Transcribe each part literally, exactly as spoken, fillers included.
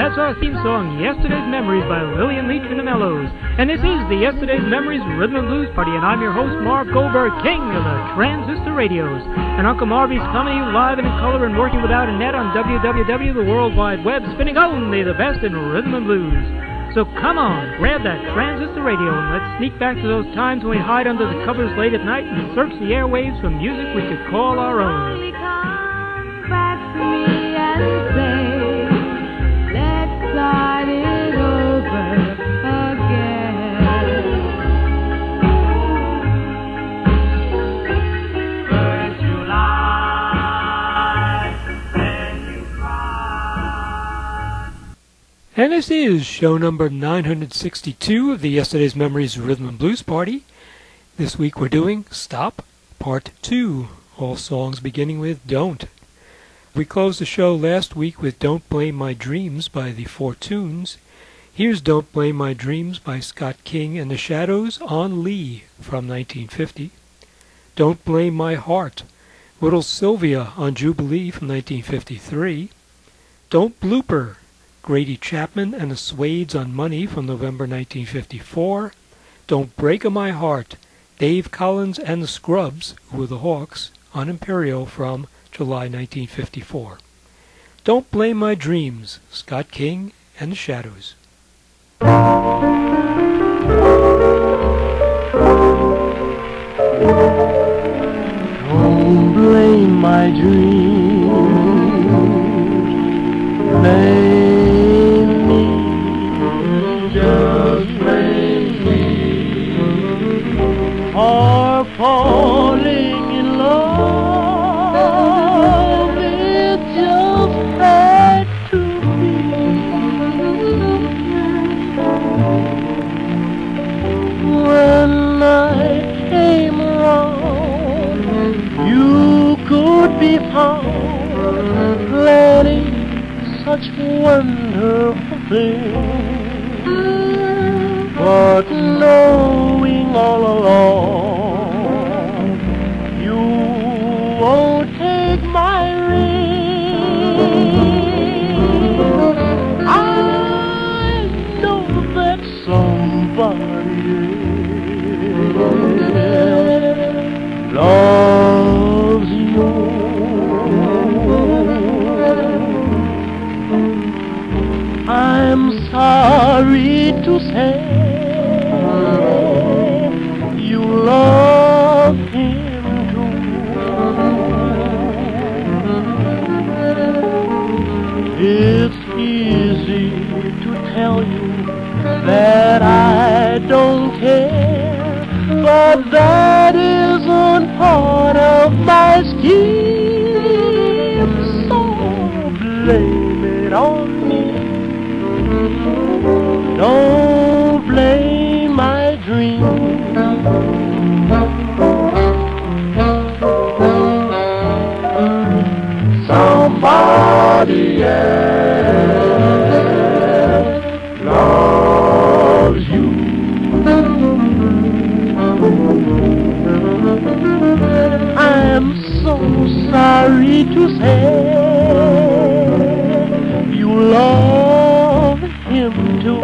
That's our theme song, Yesterday's Memories by Lillian Leach and the Mellows. And this is the Yesterday's Memories Rhythm and Blues Party, and I'm your host, Marv Goldberg, king of the transistor radios. And Uncle Marvy's coming to you live and in color and working without a net on w w w dot the world wide web, spinning only the best in rhythm and blues. So come on, grab that transistor radio and let's sneak back to those times when we hide under the covers late at night and search the airwaves for music we could call our own. Come back to me and say, let's start it over again. First you lie, then you cry. And this is show number nine hundred sixty-two of the Yesterday's Memories Rhythm and Blues Party. This week we're doing Stop, Part two, all songs beginning with Don't. We closed the show last week with Don't Blame My Dreams by the Four Tunes. Here's Don't Blame My Dreams by Scott King and the Shadows on Lee from nineteen fifty. Don't Blame My Heart, Little Sylvia on Jubilee from nineteen fifty-three. Don't Blooper, Grady Chapman and the Suedes on Money from November nineteen fifty-four. Don't Break a My Heart, Dave Collins and the Scrubs, who were the Hawks, on Imperial from July nineteen fifty-four. Don't Blame My Dreams, Scott King and the Shadows. Don't blame my dreams, blame me, just blame me for falling in love. It just had to be. When I came around, you could be found planning such wonderful things, but knowing all along you won't take my ring. I know that somebody else loves you. I'm sorry to say you love him too. It's easy to tell you that I don't care, but that isn't part of my scheme, so blame it on me. Don't blame my dreams. Somebody else loves you. I'm so sorry to say you love him too.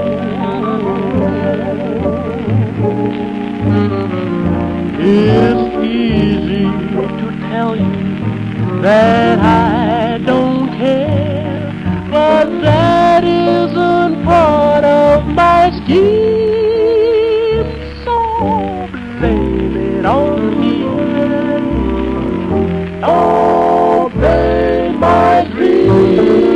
It's easy to tell you that I don't care, but that isn't part of my scheme, so blame it on me. Don't blame my dreams.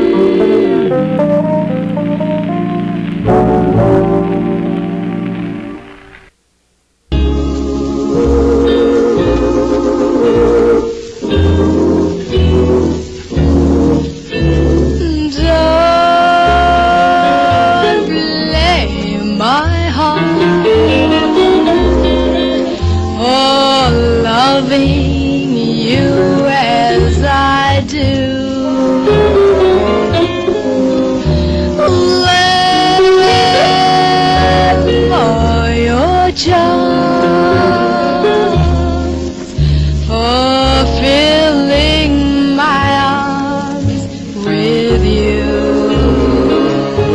Loving you as I do, let for your charms, fulfilling my arms with you.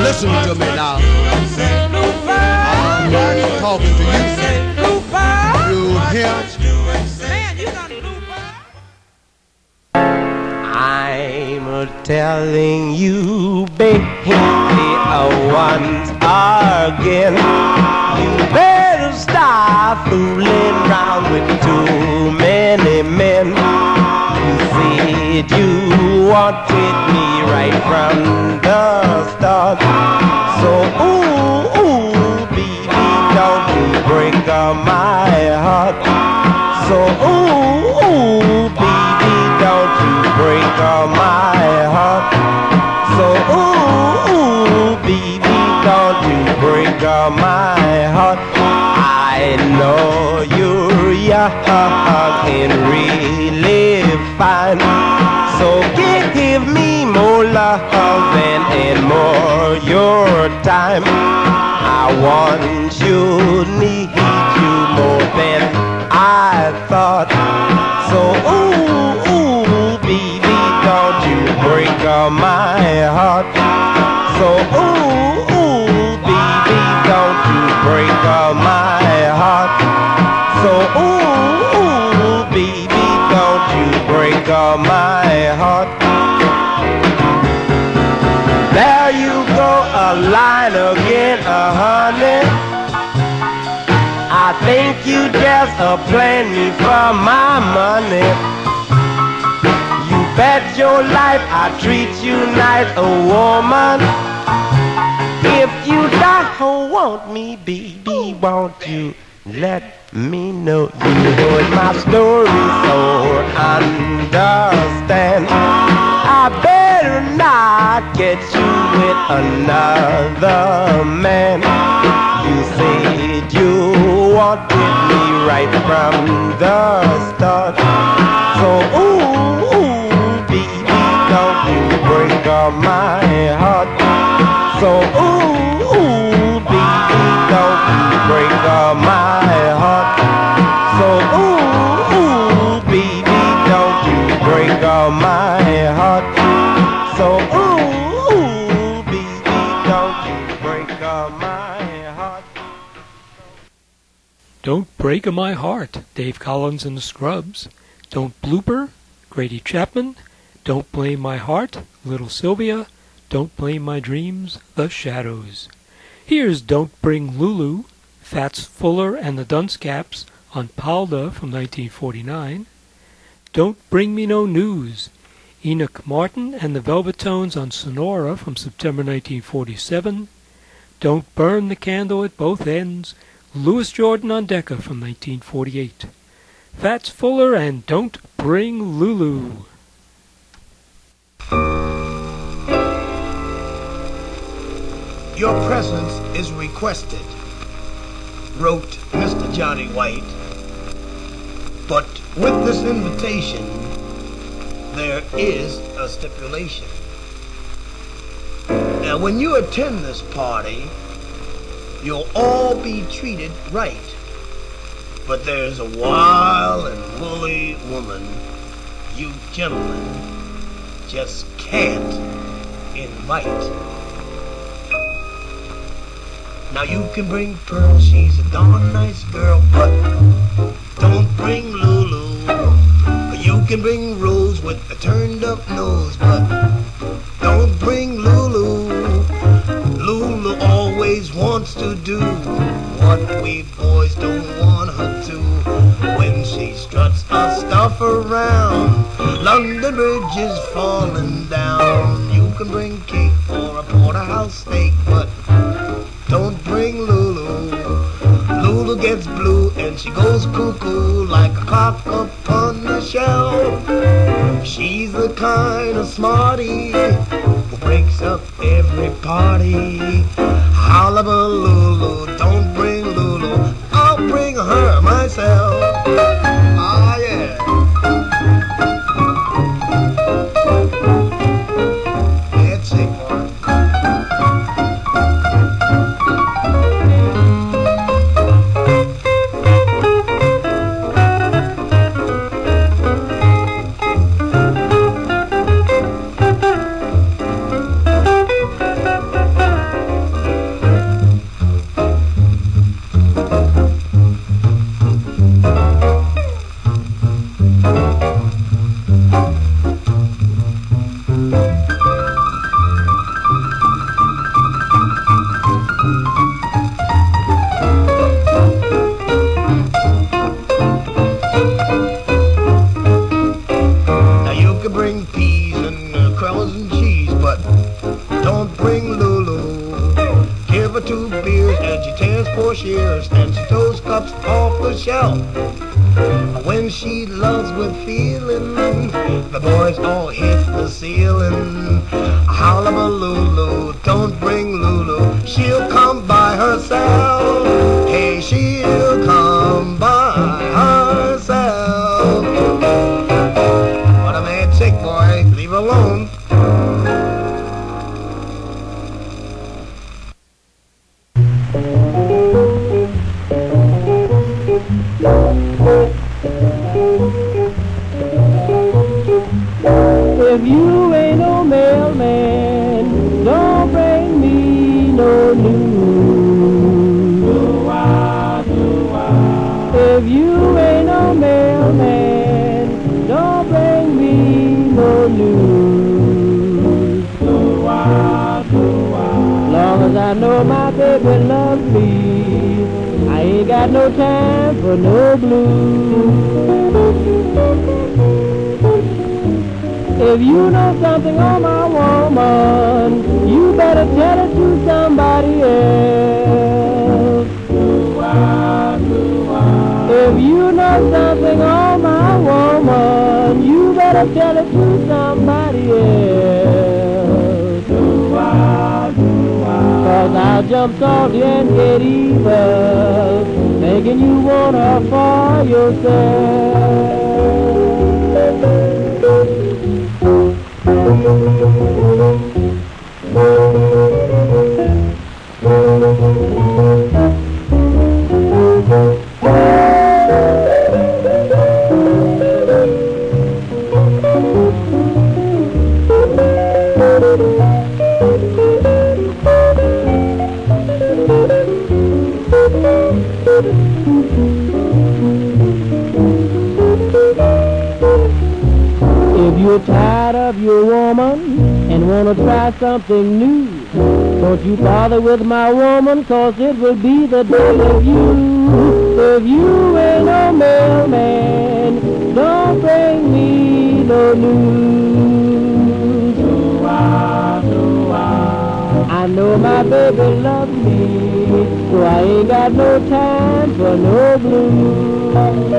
listen to me now. I'm not talking to you. You hear? I'm telling you, baby, once again, you better stop fooling around with too many men. You said you wanted me right from the start. So, ooh, ooh, baby, don't you break up my heart. So, ooh, ooh, baby, don't you break up my heart. So, ooh, ooh, baby, don't you break up my heart. I know you're young and really fine, so give me more love and, and more your time. I want you, need you more than I thought. So ooh, ooh, baby, don't you break up my heart. So ooh, ooh, baby, don't you break up my heart. So ooh, ooh, baby, don't you break up my heart. There you go, a line again, uh, honey. I think you just uh, playing me for my money. You bet your life I treat you nice, a woman. If you don't want me, baby, won't you let me know? You heard my story, so understand. I better not get you with another man. You said you wanted me right from the start. So ooh, ooh, baby, don't you break up my heart. So ooh, ooh, baby, don't you break up my heart. So ooh, ooh, baby, don't you break up my heart. So ooh, ooh, baby, don't you break up my heart. Don't Break My Heart, Dave Collins and the Scrubs. Don't Blooper, Grady Chapman. Don't Blame My Heart, Little Sylvia. Don't Blame My Dreams, The Shadows. Here's Don't Bring Lulu, Fats Fuller and the Duncecaps on Palda from nineteen forty-nine. Don't Bring Me No News, Enoch Martin and the Velvetones on Sonora from September nineteen forty-seven. Don't Burn the Candle at Both Ends, Louis Jordan on Decca from nineteen forty-eight. Fats Fuller and Don't Bring Lulu. Your presence is requested, wrote Mister Johnny White. But with this invitation, there is a stipulation. Now, when you attend this party, you'll all be treated right. But there's a wild and woolly woman you gentlemen just can't invite. Now you can bring Pearl, she's a darn nice girl, but don't bring Lulu. You can bring Rose with a turned up nose, but don't bring Lulu. Lulu always wants to do what we boys don't want her to. When she struts her stuff around, London Bridge is falling down. You can bring cake or a porterhouse steak, but don't bring Lulu. Lulu gets blue and she goes cuckoo like a cock upon the shelf. She's the kind of smarty who breaks up every party. Hullabaloo, don't bring Lulu, I'll bring her myself. Ah, yeah. That's it, boy. can bring peas and uh, crackers and cheese, but don't bring Lulu. Give her two beers and she tears four shears and she throws cups off the shelf. When she loves with feeling, the boys all hit the ceiling. Hullabaloo, don't bring Lulu. She'll come by herself. Hey, she'll come by herself. What a mad sick boy. Leave her alone. If you ain't no mailman, don't bring me no news. If you ain't no mailman, don't bring me no news. Long as I know my baby loves me, I ain't got no time for no blues. If you know something on my woman, you better tell it to somebody else. If you know something on my woman, you better tell it to somebody else. Cause I'll jump salty and get evil, making you want her for yourself. If you're tired of your woman and want to try something new, don't you bother with my woman, cause it will be the death of you. If you ain't no mailman, don't bring me no news. I know my baby loves me, so I ain't got no time for no blues.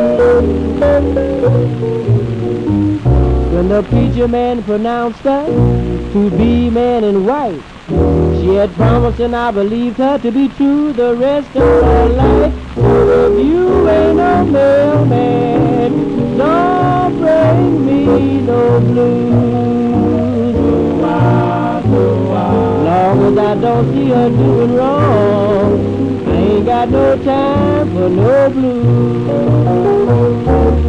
When the preacher man pronounced her to be man and wife, she had promised and I believed her to be true the rest of her life. So if you ain't no mailman, don't bring me no blues. Long as I don't see her doing wrong, I ain't got no time for no blues.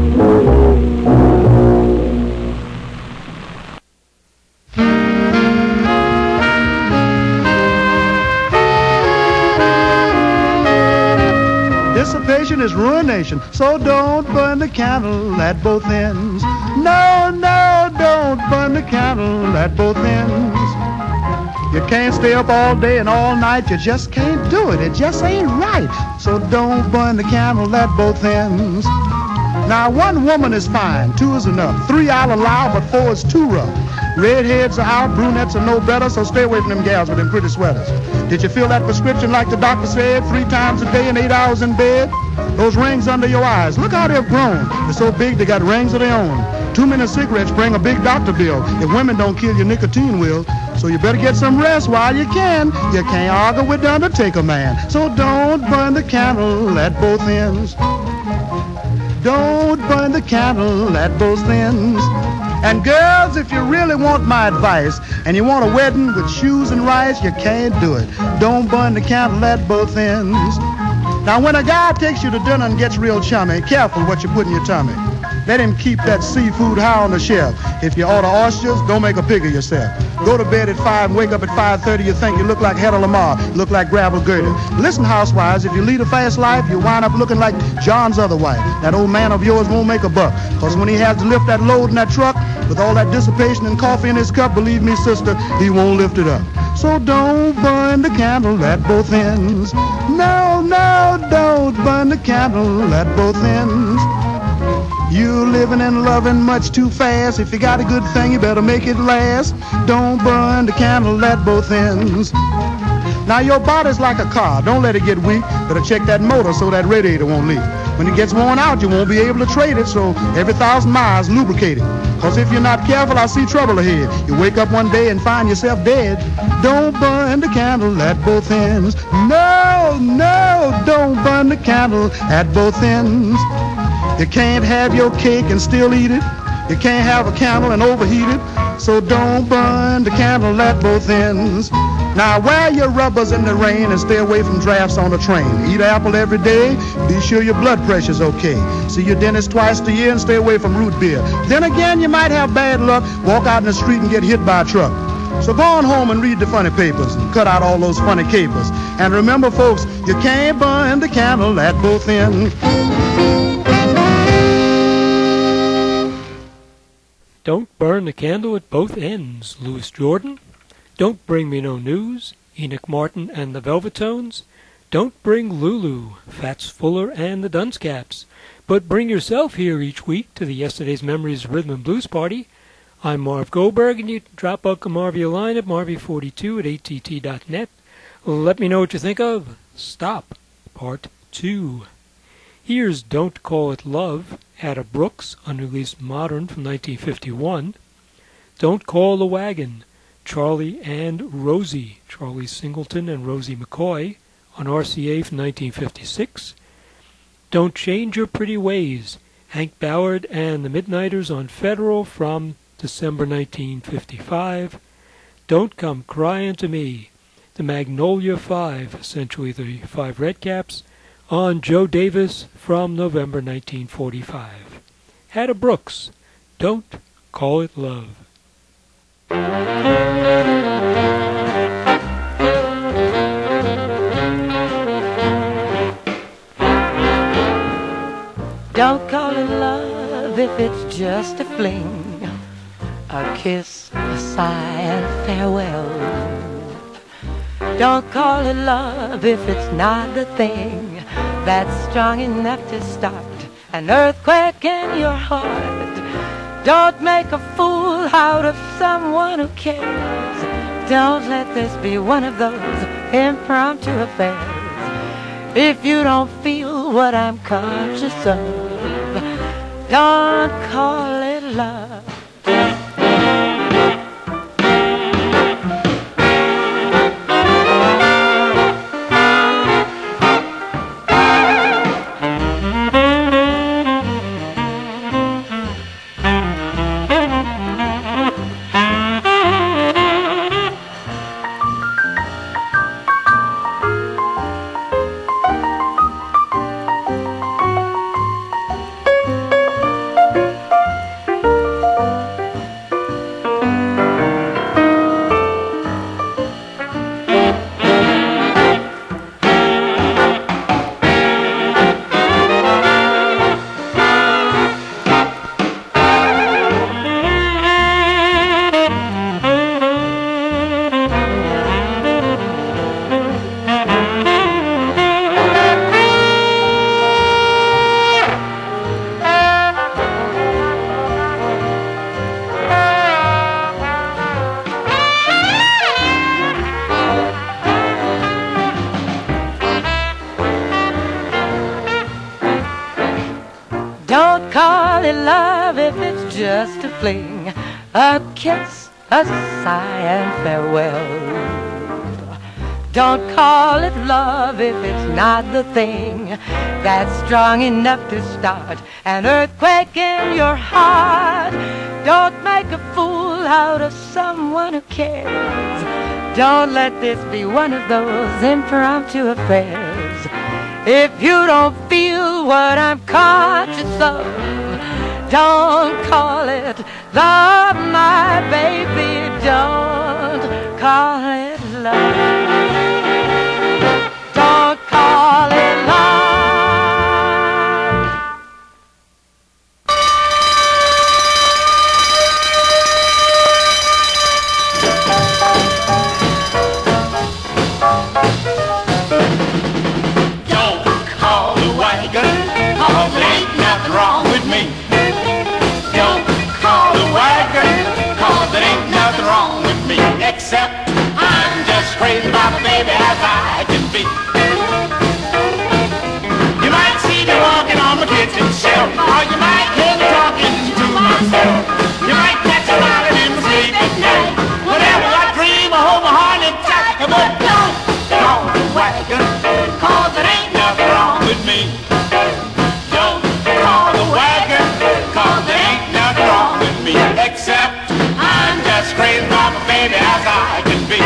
Dissipation is ruination, so don't burn the candle at both ends. No, no, don't burn the candle at both ends. You can't stay up all day and all night, you just can't do it, it just ain't right. So don't burn the candle at both ends. Now one woman is fine, two is enough, three I'll allow, but four is too rough. Redheads are out, brunettes are no better, so stay away from them gals with them pretty sweaters. Did you fill that prescription like the doctor said, three times a day and eight hours in bed? Those rings under your eyes, look how they've grown. They're so big they got rings of their own. Too many cigarettes bring a big doctor bill. If women don't kill you, nicotine will. So you better get some rest while you can. You can't argue with the Undertaker man. So don't burn the candle at both ends. Don't burn the candle at both ends. And girls, if you really want my advice, and you want a wedding with shoes and rice, you can't do it. Don't burn the candle at both ends. Now when a guy takes you to dinner and gets real chummy, careful what you put in your tummy. Let him keep that seafood high on the shelf. If you order oysters, don't make a pig of yourself. Go to bed at five and wake up at five thirty, you think you look like Hedda Lamar, look like Gravel Gertie. Listen, housewives, if you lead a fast life, you wind up looking like John's other wife. That old man of yours won't make a buck, because when he has to lift that load in that truck, with all that dissipation and coffee in his cup, believe me, sister, he won't lift it up. So don't burn the candle at both ends. No, no, don't burn the candle at both ends. You living and loving much too fast. If you got a good thing, you better make it last. Don't burn the candle at both ends. Now your body's like a car. Don't let it get weak. Better check that motor so that radiator won't leak. When it gets worn out, you won't be able to trade it. So every thousand miles, lubricate it. Cause if you're not careful, I see trouble ahead. You wake up one day and find yourself dead. Don't burn the candle at both ends. No, no, don't burn the candle at both ends. You can't have your cake and still eat it. You can't have a candle and overheat it. So don't burn the candle at both ends. Now wear your rubbers in the rain and stay away from drafts on the train. Eat apple every day. Be sure your blood pressure's okay. See your dentist twice a year and stay away from root beer. Then again, you might have bad luck. Walk out in the street and get hit by a truck. So go on home and read the funny papers and cut out all those funny capers. And remember, folks, you can't burn the candle at both ends. Don't burn the candle at both ends, Louis Jordan. Don't bring me no news, Enoch Martin and the Velvetones. Don't bring Lulu, Fats Fuller and the Dunscaps. But bring yourself here each week to the Yesterday's Memories Rhythm and Blues Party. I'm Marv Goldberg, and you can drop Uncle Marvy a line at marvy forty-two at A T T dot net. Let me know what you think of Stop, Part two. Here's Don't Call It Love, Ada Brooks, unreleased Modern from nineteen fifty-one. Don't Call the Wagon, Charlie and Rosie, Charlie Singleton and Rosie McCoy, on R C A from nineteen fifty-six. Don't Change Your Pretty Ways, Hank Ballard and the Midnighters on Federal from December nineteen fifty-five. Don't Come Crying to Me, the Magnolia Five, essentially the Five Redcaps, on Joe Davis from November nineteen forty-five. Ada Brooks, Don't Call It Love. Don't call it love if it's just a fling, a kiss, a sigh, and farewell. Don't call it love if it's not the thing that's strong enough to start an earthquake in your heart. Don't make a fool out of someone who cares. Don't let this be one of those impromptu affairs. If you don't feel what I'm conscious of, don't call it love. Don't call it love if it's just a fling, a kiss, a sigh, and farewell. Don't call it love if it's not the thing that's strong enough to start an earthquake in your heart. Don't make a fool out of someone who cares. Don't let this be one of those impromptu affairs. If you don't feel what I'm conscious of, don't call it love, my baby. Don't call it love. Don't call it love. Don't call the wagon, 'cause ain't nothing wrong with me. except I'm just crazy about my baby as I can be. You might see me walking on my kitchen shelf, or you might hear me talking to myself. You might catch me smiling in my sleep at night. Whenever I dream, I hold my heart in tight. But don't call the wagon, 'cause it ain't nothing wrong with me. Don't call the wagon, 'cause it ain't nothing wrong with me. Except I'm just crazy about my baby as I can be.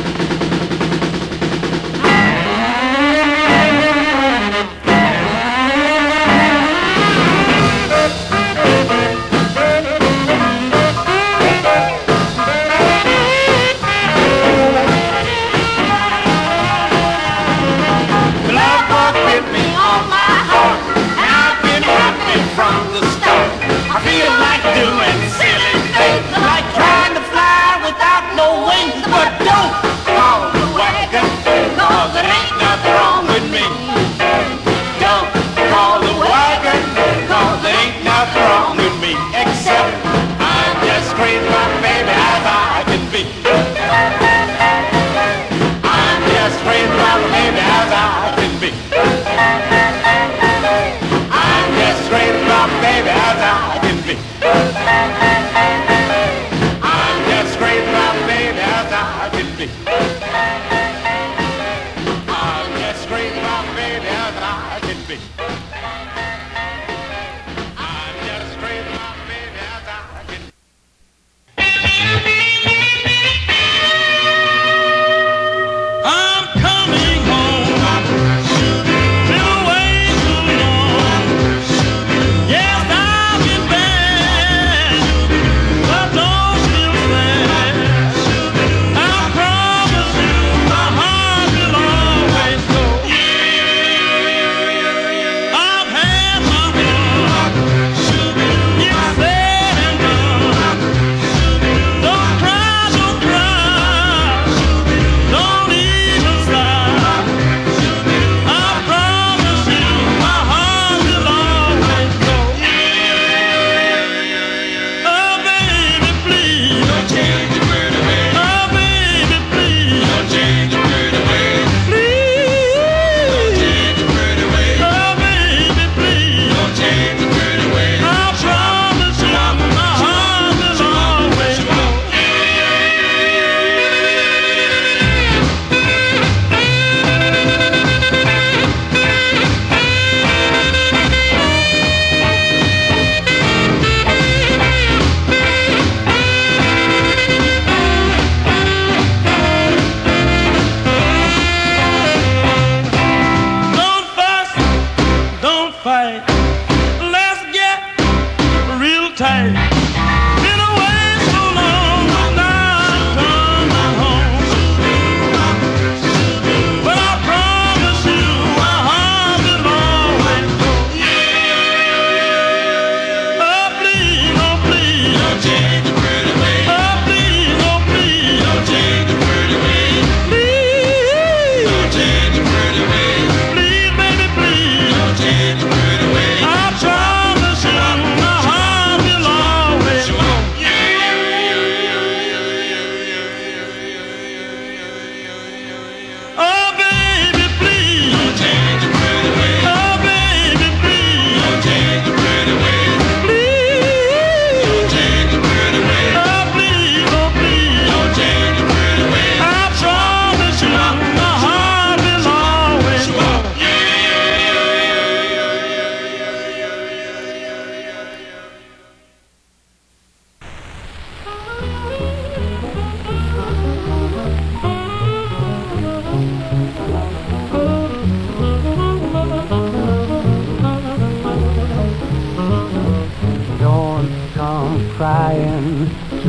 crying to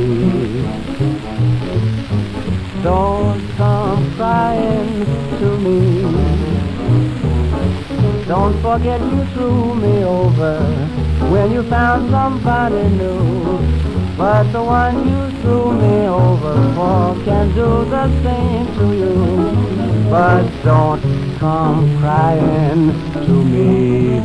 me. Don't come crying to me. Don't forget you threw me over when you found somebody new. But the one you threw me over for can do the same to you. But don't come crying to me.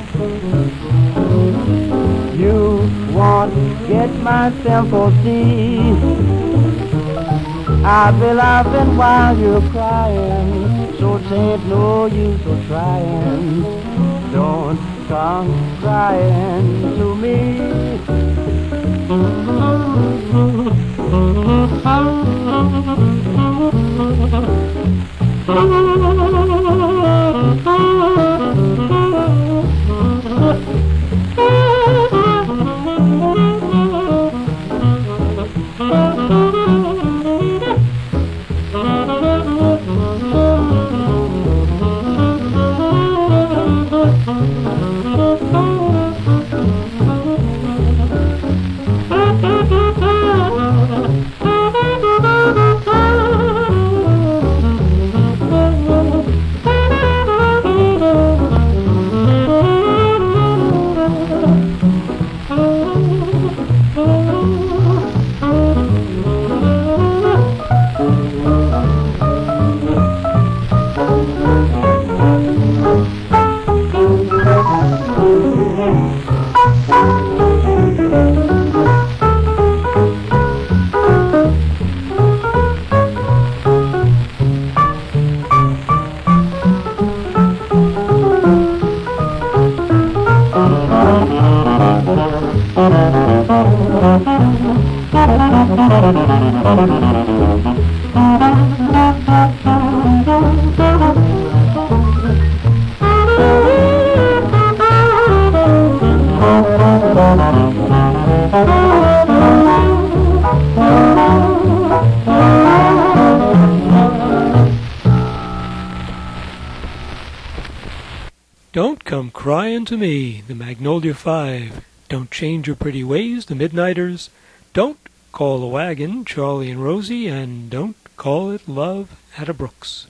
You won't get my sympathy. I'll be laughing while you're crying, so it ain't no use of trying. Don't come crying to me. Don't Come Crying to Me, the Magnolia Five. Don't Change Your Pretty Ways, the Midnighters. Don't Call a Wagon, Charlie and Rosie. And Don't Call It Love, Ada Brooks.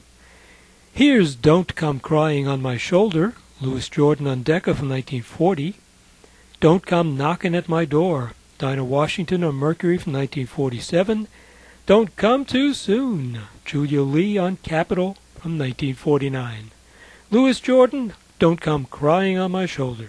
Here's Don't Come Crying on My Shoulder, Louis Jordan on Decca from nineteen forty. Don't Come Knocking at My Door, Dinah Washington on Mercury from nineteen forty-seven. Don't Come Too Soon, Julia Lee on Capitol from nineteen forty-nine. Louis Jordan, Don't Come Crying on My Shoulder.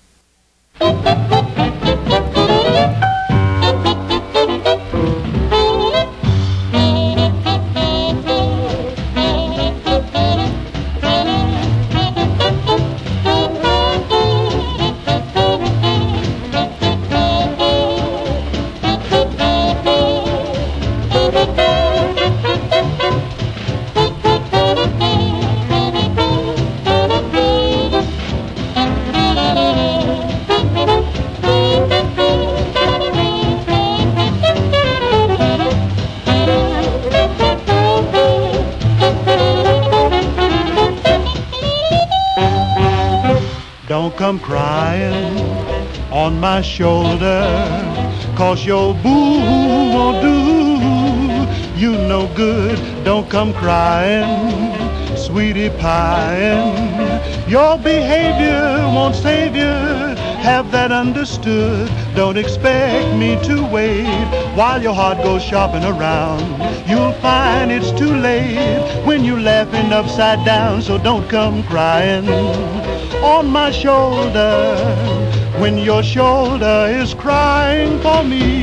Don't come crying on my shoulder, 'cause your boo won't do you no good. Don't come crying, sweetie pieing. Your behavior won't save you, have that understood. Don't expect me to wait while your heart goes shopping around. You'll find it's too late when you're laughing upside down. So don't come crying on my shoulder when your shoulder is crying for me.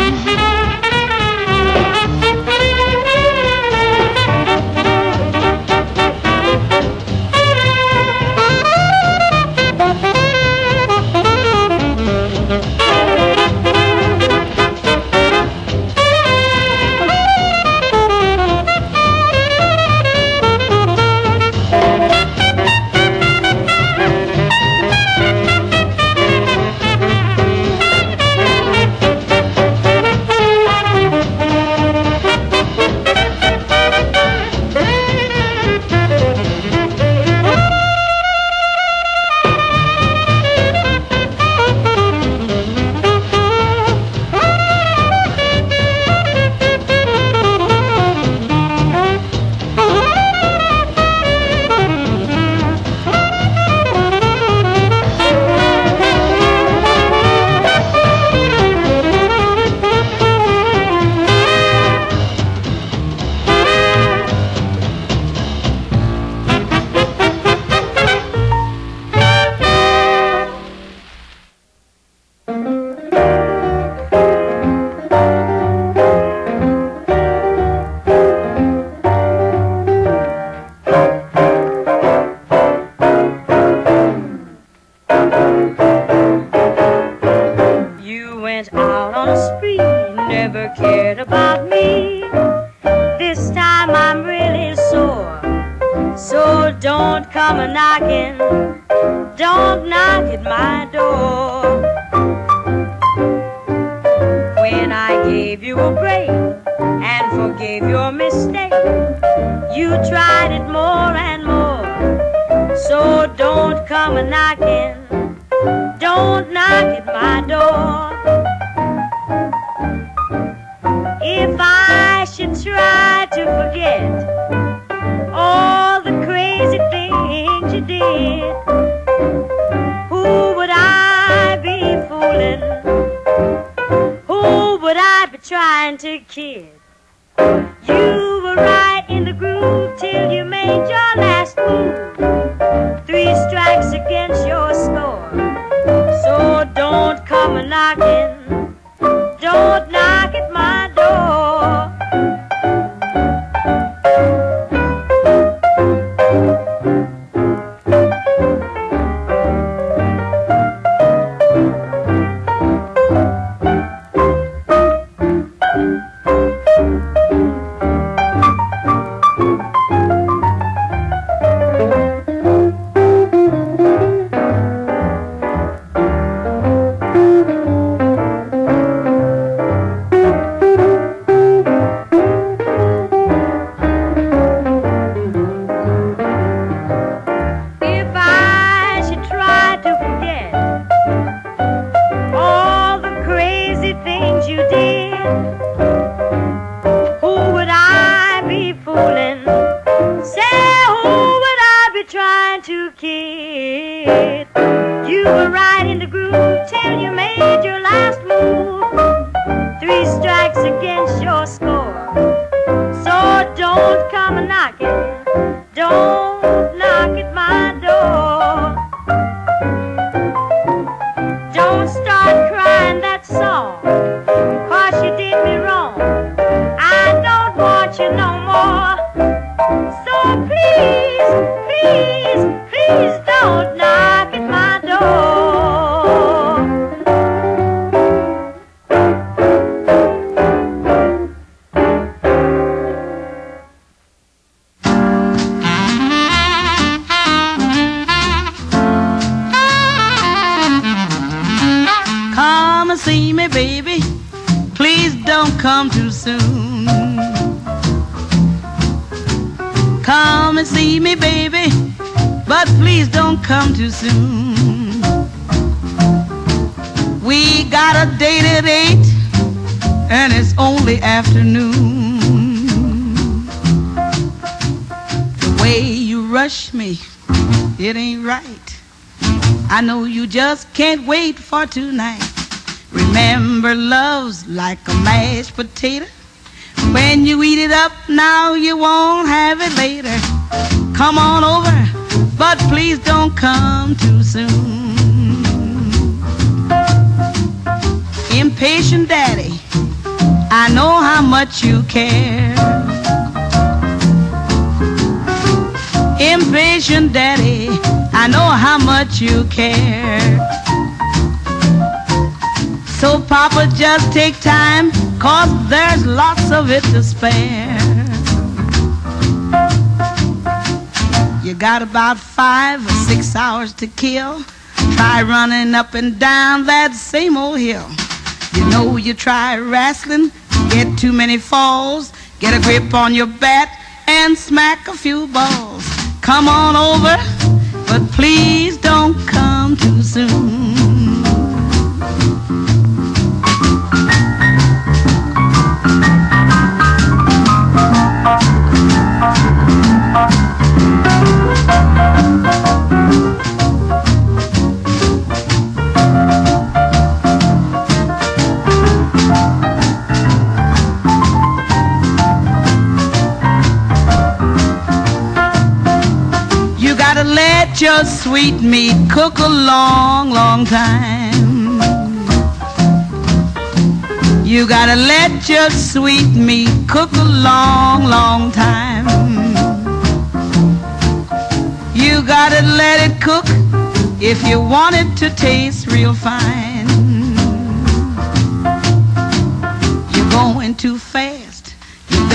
about me. This time I'm really sore. So don't come a knocking, don't knock at my door. When I gave you a break and forgave your mistake, you tried it more and more. So don't come a knocking, don't knock at my door. If I should try to forget all the crazy things you did, who would I be fooling? Who would I be trying to kid? You were right in the groove till you made your last move. Three strikes against your score. So don't come a knocking, don't knock at my door. I know you just can't wait for tonight. Remember, love's like a mashed potato. When you eat it up now, you won't have it later. Come on over, but please don't come too soon. Impatient daddy, I know how much you care. Impatient daddy, I know how much you care. So Papa, just take time, 'cause there's lots of it to spare. You got about five or six hours to kill. Try running up and down that same old hill. You know you try wrestling, get too many falls. Get a grip on your bat and smack a few balls. Come on over, but please don't come too soon. Let your sweet meat cook a long, long time. You gotta let your sweet meat cook a long, long time. You gotta let it cook if you want it to taste real fine. You're going too fast,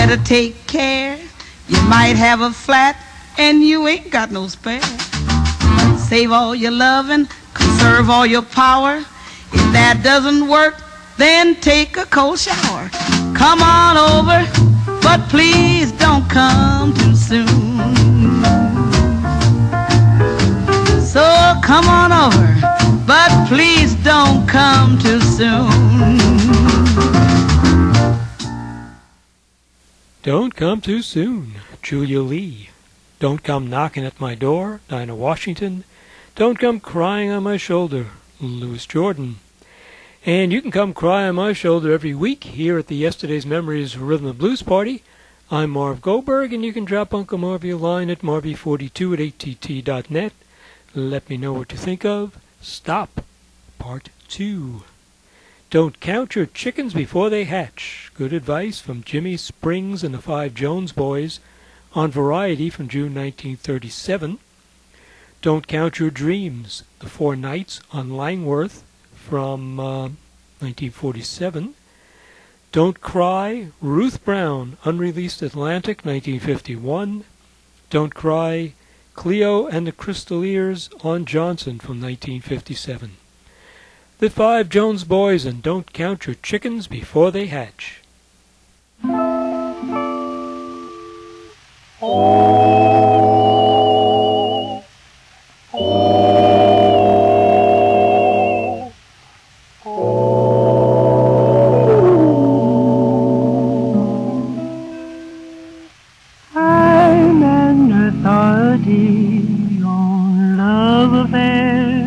better take care. You might have a flat and you ain't got no spare. Save all your loving, conserve all your power. If that doesn't work, then take a cold shower. Come on over, but please don't come too soon. So come on over, but please don't come too soon. Don't come too soon, Julia Lee. Don't come knocking at my door, Dinah Washington. Don't come crying on my shoulder, Louis Jordan. And you can come cry on my shoulder every week here at the Yesterday's Memories Rhythm and Blues Party. I'm Marv Goldberg, and you can drop Uncle Marvy a line at marvy forty-two at A T T dot net. Let me know what you think of Stop, Part two. Don't count your chickens before they hatch. Good advice from Jimmy Springs and the Five Jones Boys on Variety from June nineteen thirty-seven. Don't count your dreams. The Four Knights on Langworth from uh, nineteen forty-seven. Don't Cry, Ruth Brown, unreleased Atlantic, nineteen fifty-one. Don't Cry, Cleo and the Crystaliers on Johnson from nineteen fifty-seven. The Five Jones Boys and Don't Count Your Chickens Before They Hatch. I'm an authority on love affairs.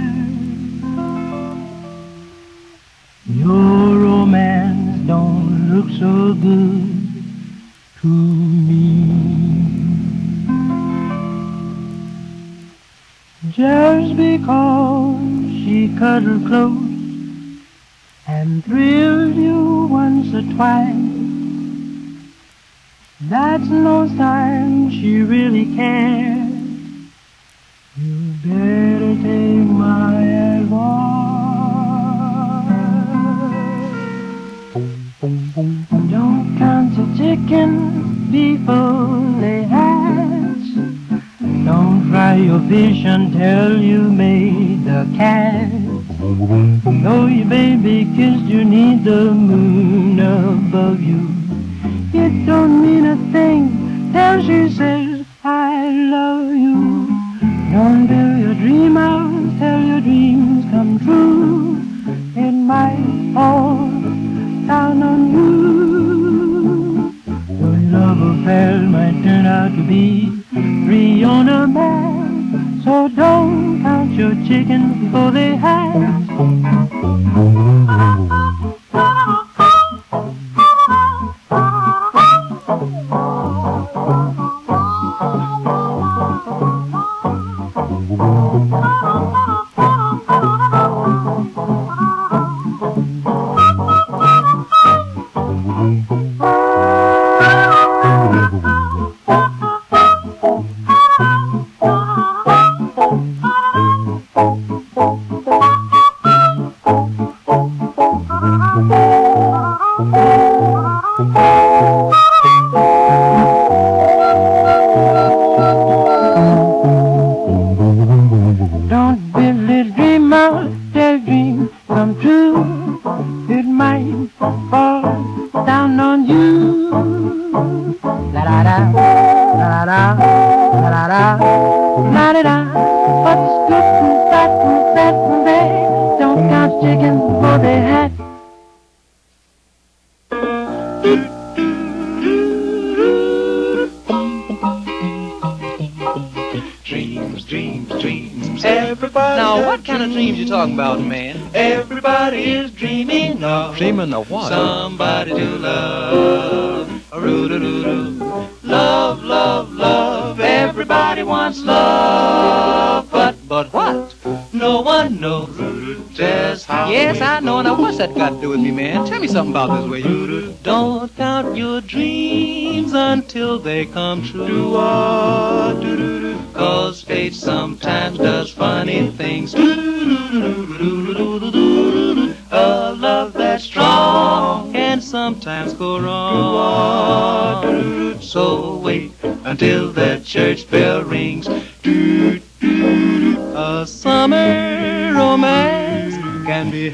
Your romance don't look so good to me. Just because she cuddled close and thrilled you once or twice, that's no sign she really cares. You better take my advice. Don't count your chickens before they hatch. Don't fry your fish until you made the catch. Though your baby kissed you, need the moon above you. It don't mean a thing till she says, I love you. Don't build your dream out till your dreams come true. It might fall down on you. Your love affair might turn out to be free on a man. So don't count your chickens before they hatch. Don't build a dream out, their dream come true. It might fall down on you. La da da, la da da, la da da, la da da. What's good and fat and fat and bad? Don't count chickens before they hatch. Dreams, dreams, dreams. Everybody. Now, what kind of dreams you talking about, man? Everybody is dreaming of. Dreaming of what? Somebody to love. Roo-doo-doo-doo. Love, love, love. Everybody wants love. But, but what? No one knows just how. Yes, I know. Now, what's that got to do with me, man? Tell me something about this way. You don't count your dreams until they come true. Cause fate sometimes does funny things. A love that's strong can sometimes go wrong. until that church bell rings. Do, do, do. A summer romance can be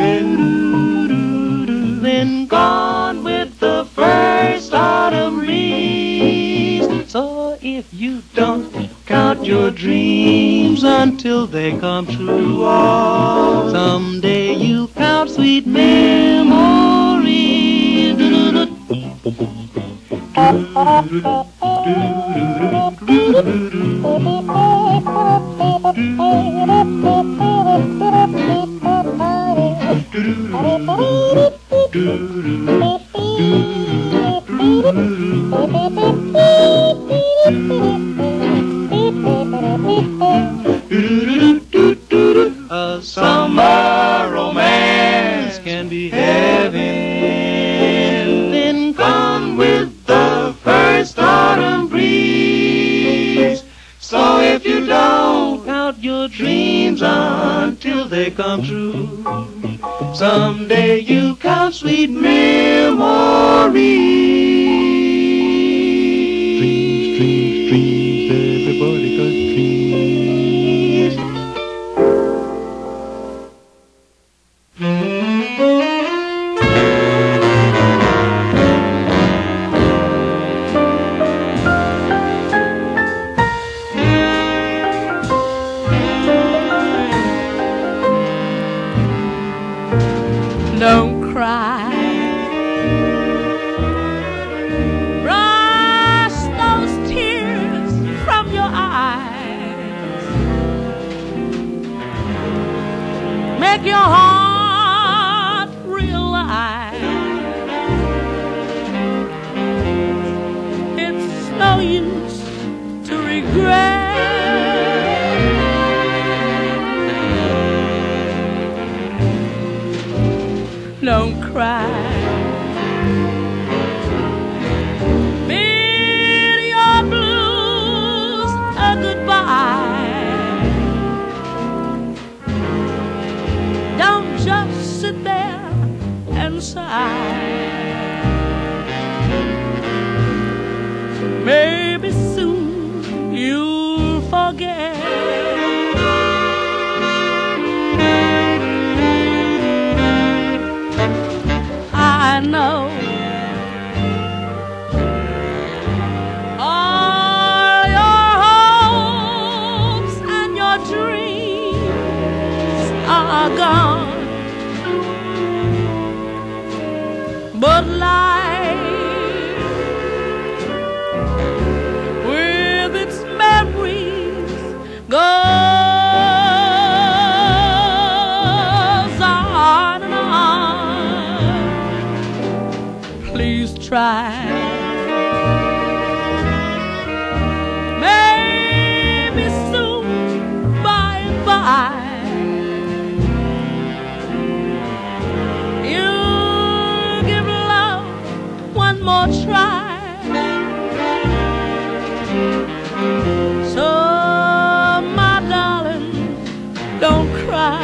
heaven, then gone with the first autumn breeze. So if you don't count your dreams until they come true, someday you'll count sweet memories. A summer romance can be heaven, then gone with the first autumn breeze. So if you don't count your dreams until they come true, someday you count sweet memories. Dreams, dreams, dreams, everybody got dreams. Don't cry. Brush those tears from your eyes. Make your heart realize it's no use to regret. Don't cry. Bid your blues a goodbye. Don't just sit there and sigh. Maybe soon you'll forget. I know all your hopes and your dreams are gone, but life with its memories goes on and on. Please try. Maybe soon, by and by, you'll give love one more try. So, my darling, don't cry.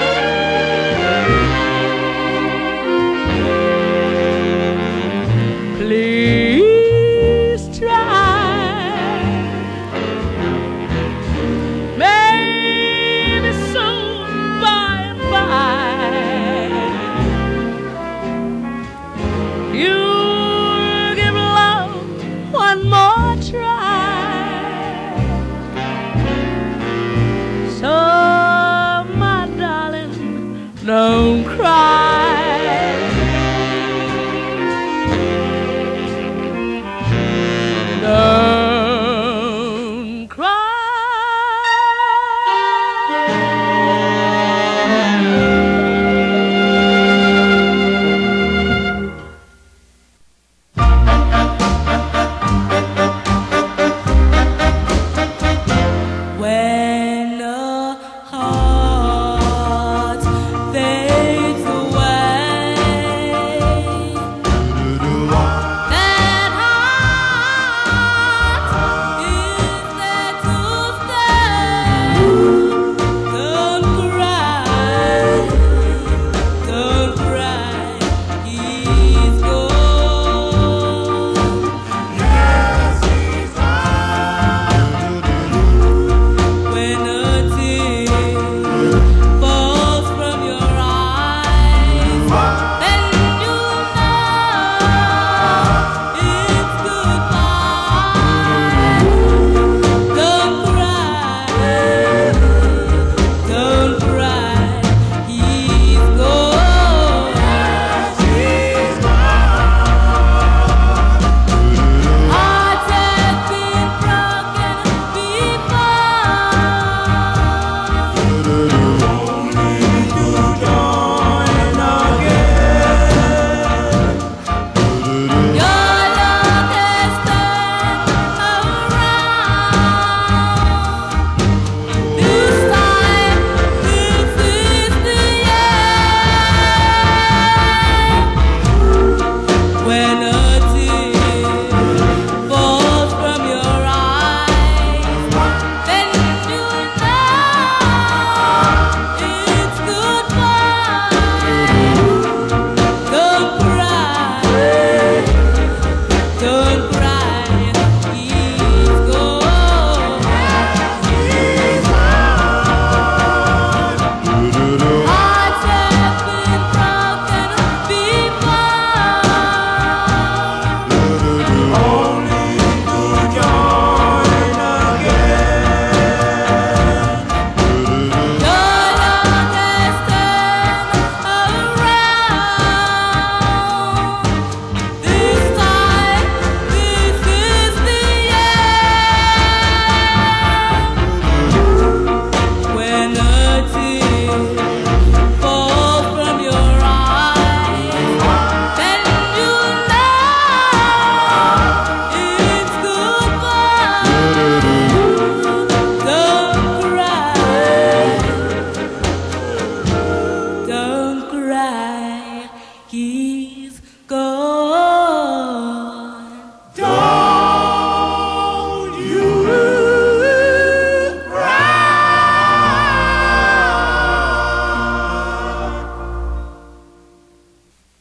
Please try. Maybe soon, by and by, you'll give love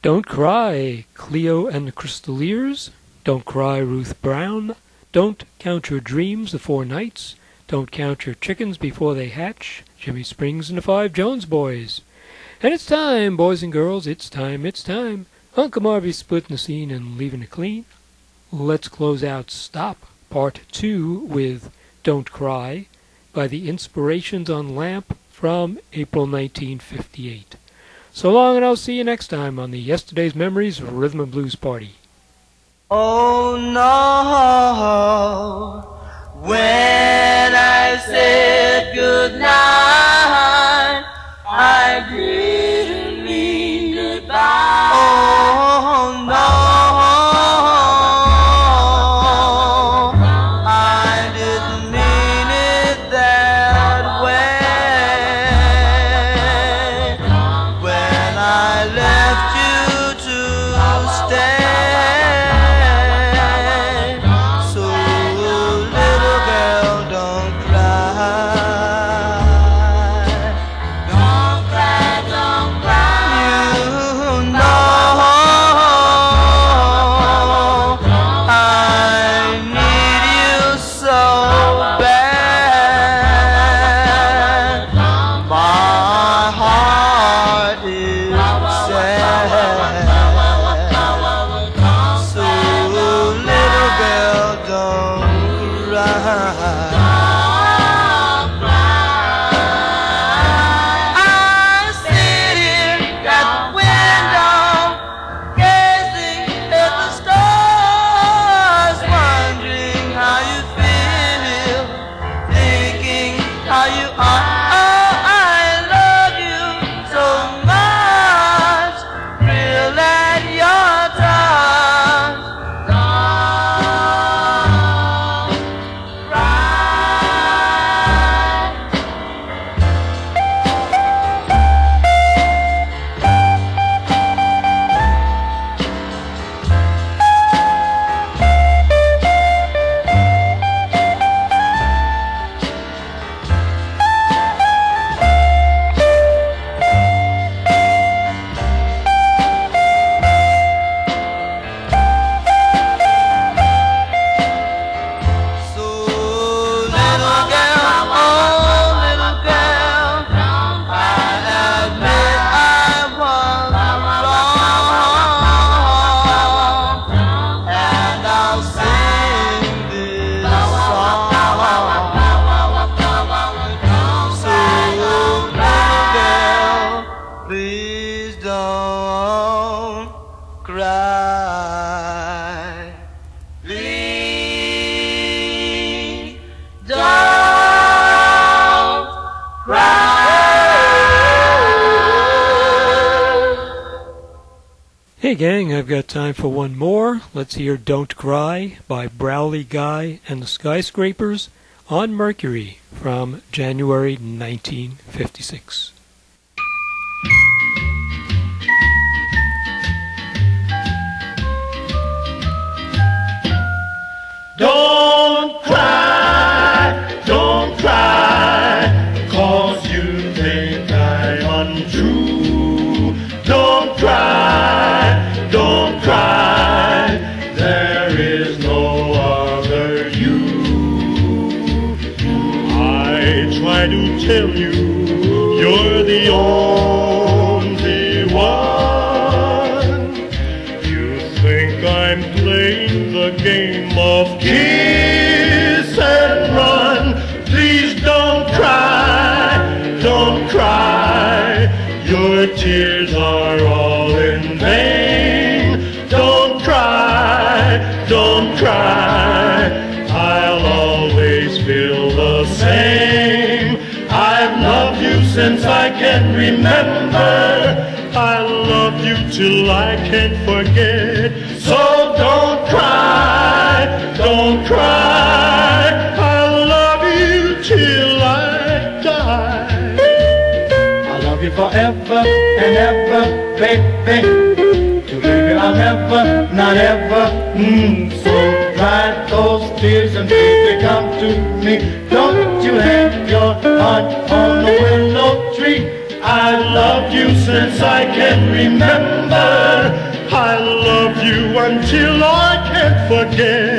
Don't Cry, Cleo and the Crystaliers. Don't Cry, Ruth Brown. Don't Count Your Dreams, The Four Knights. Don't Count Your Chickens Before They Hatch, Jimmy Springs and the Five Jones Boys. And it's time, boys and girls, it's time, it's time. Uncle Marvy's splitting the scene and leaving it clean. Let's close out Stop, Part two with Don't Cry by the Inspirations on Lamp from April nineteen fifty-eight. So long, and I'll see you next time on the Yesterday's Memories Rhythm and Blues Party. Oh no, when I said goodnight, I didn't mean goodbye. Oh no, I didn't mean it that way. When I left you to stay, so little girl, don't cry. Don't cry, don't cry. You know I need you so bad. My heart is sad. So little girl, don't cry. I sit here at the window, gazing at the stars, wondering how you feel, thinking how you are. Oh, I love you so much, real at your touch. Don't cry. So little girl, oh little girl, I admit I was wrong, and I'll sing this song. So little girl, please don't cry. Please don't cry. Hey gang, I've got time for one more. Let's hear Don't Cry by Browley Guy and the Skyscrapers on Mercury from January nineteen fifty-six. Don't cry, don't cry, 'cause you think I'm untrue. Don't cry, don't cry, there is no other you. I try to tell you, you're the only one. You think I'm playing the game of kiss and run. Please don't cry, don't cry, your tears are all in vain. Don't cry, don't cry, I'll always feel the same. I've loved you since I can remember, I'll love you till I can't forget. So don't cry, don't cry, I'll love you till I die. I'll love you forever and ever, baby. To leave you I'll never, not ever. Mm, so dry those tears and baby come to me. Don't you hang your heart on the willow tree. I've loved you since since I can remember. I love you until I can't forget.